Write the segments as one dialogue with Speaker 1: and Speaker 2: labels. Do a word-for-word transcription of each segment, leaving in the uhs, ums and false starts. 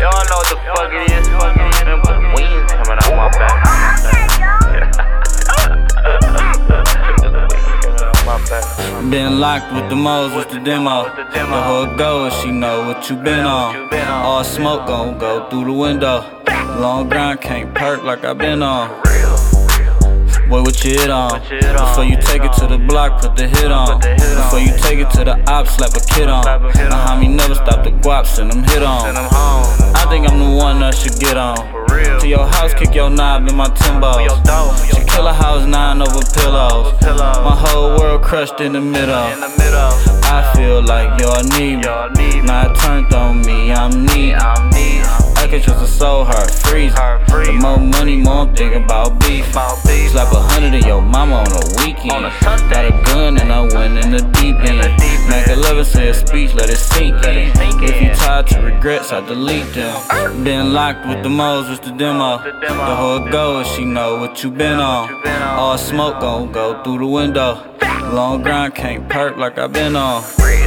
Speaker 1: Y'all know what the fuck it is. Them wings coming out my back.
Speaker 2: Been locked with the moles, what's the demo? The whole go, she know what you been on. All smoke gon' go through the window. Long grind can't perk like I been on. Boy, what you hit on? Before you take it to the block, put the hit on. Before you take it to the op, slap a kid on. My homie never stop the guap, send them hit on. I think I'm the one that should get on. To your house, kick your knob in my Timbos. She kill a house, nine over pillows. My whole world crushed in the middle. I feel like y'all need me. Now it turned on me, I'm neat. I can trust a soul, heart freeze. The more money, more I'm thinking about beef. Slap a hundred of your mama on a weekend. Got a gun and I went in the deep end. Mac eleven say a speech, let it sink in. If you tired to regrets, I delete them. Been locked with the moles, what's the demo? The whole go, she know what you been on. All smoke gon' go through the window. Long grind can't perk like I been on.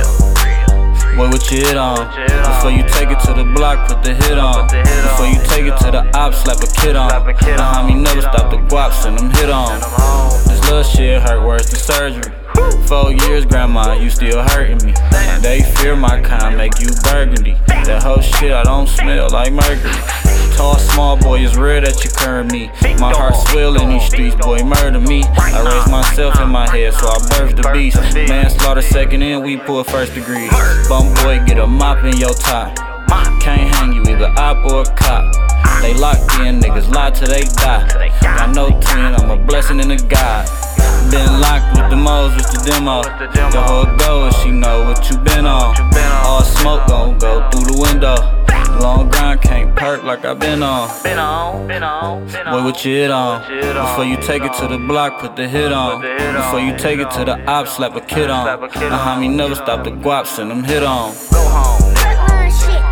Speaker 2: Boy, what you hit on? Before you take it to the block, put the hit on. Before you take it to the op, slap a kid on. My homie never stop the guap, send them hit on. This little shit hurt worse than surgery. Four years, grandma, you still hurting me. They fear my kind, make you burgundy. That whole shit, I don't smell like mercury. Tall, small boy, it's rare that you curve me. My heart swell in these streets, boy, murder me. I raised myself in my head, so I birthed the beast. Manslaughter second in, we pull first degree. Bum boy, get a mop in your top. Can't hang you, either op or a cop. They locked in, niggas lie till they die. Got no twin, I'm a blessing and a god. Been locked with the moles, what's the demo? The whole go, she know what you been on. All smoke gon' go through the window. Long grind can't perk like I been on. Boy, what you hit on? Before you take it to the block, put the hit on. Before you take it to the op, slap a kid on. My homie never stop the guap, send them hit on.
Speaker 3: Go home.